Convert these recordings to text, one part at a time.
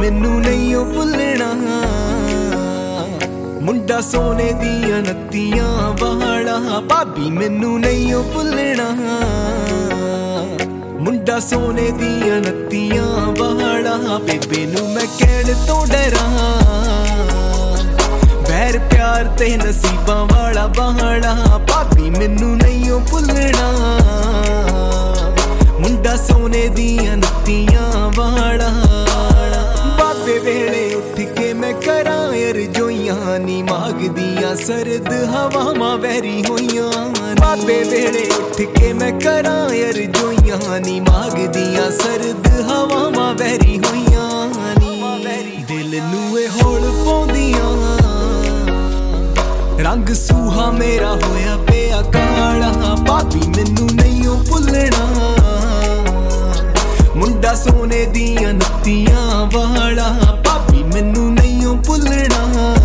मैनू नहीं ओ भुलना। मुंडा सोने दियां नत्तियां वाला, भाभी मैनू नहीं ओ भुलना। मुंडा सोने दियां नत्तियां वाला, बेबे नू मैं कहण तो डरां। बैर प्यार ते नसीबां वाला बहाना, भाभी मैनू नहीं ओ भुलना। मुंडा सोने दियां नत्तियां वाला। बाबे वेले उठ के मैं करां रजोइयां, नी मागदियां सरद हवावां वैरी होइयां। बाबे वेले उठ के मैं करां रजोइयां, नी मागदियां सरद हवावां वैरी होइयां। दिल नू ए होल पाउंदियां, रंग सूहा मेरा होया पिया काला, भाभी मैनू नहीं ओ भुलना। मुंडा सोने दियां नत्तियां वाला, भाभी मैनू नहीं ओ भुलना।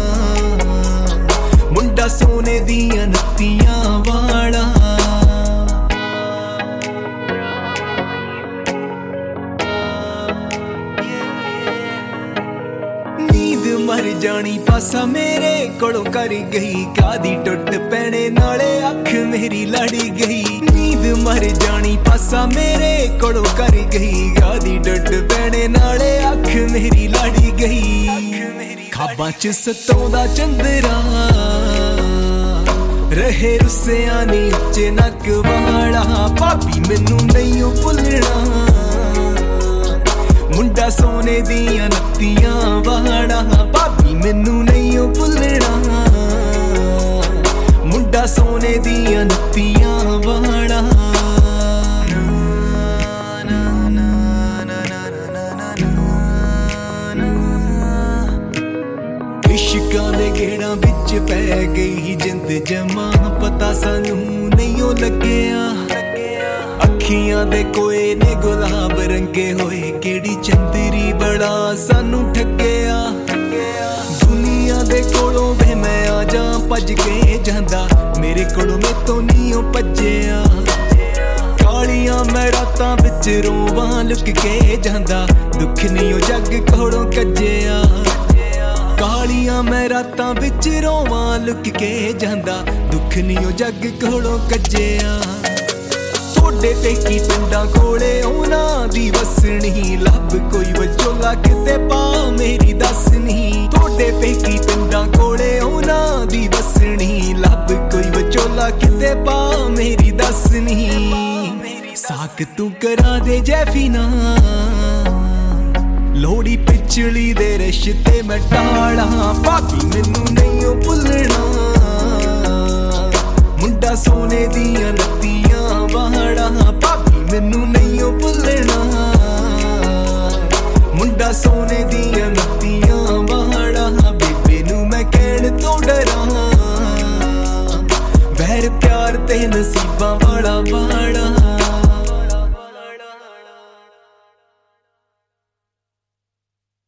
मुंडा सोने दियां नत्तियां वाला। नींद मर जानी पासा मेरे कोलों कर गई, कादी टुट पैने नाले अख मेरी लड़ गई। नींद मर जानी पासा मेरे कोलों कर गई, कादी टुट पैने नाले अख मेरी लड़ गई। खाबां च सतोंदा चंदरा रहे रुस्सिया नी उच्चे नक वाला, भाभी मैनू नहीं ओ भुलना। मुंडा सोने दियां नत्तियां वाला, भाभी मैनू नहीं ओ भुलना। मुंडा सोने दियां नत्तियां वाला। इश्कां दे गेड़ां विच पै गई जिंद जमा, पता सानू नहीं ओ लग्गिया। अखियां दे कोए ने गुलाब रंगे होए, केड़ी चंदरी बड़ा सानू ठग्गिया। दुनिया दे कोलों वे मैं आ जा भज के जांदा, मेरे कोलों मैं तो नहीं ओ भज्जिया। कालियां मैं रातां विच रोवां लुक के जांदा, दुख नहीं ओ जग कोलों कज्जिया। कालियां मैं रातां विच रोवां लुक के जांदा, दुख नहीं ओ जग कोलों कज्जिया। थोड़े पेकी पिंडां कोले उन्हां दी वसनी, लभ कोई वचोला किते पा मेरी दसनी। थोड़े पेकी पिंडां कोले उन्हां दी वसनी, लभ कोई वचोला किते पा मेरी दसनी। साक तू करा दे जैफीना, लोड़ी पिछली दे रिश्ते मैं टाड़ा, भाभी मैनू नहीं ओ भुलना। मुंडा सोने दियां नत्तियां वाला, भाभी मैनू नहीं ओ भुलना। मुंडा सोने दियां नत्तियां वाला, बेबे नू मैं कहण तो डरां। वैर प्यार ते नसीबां वाला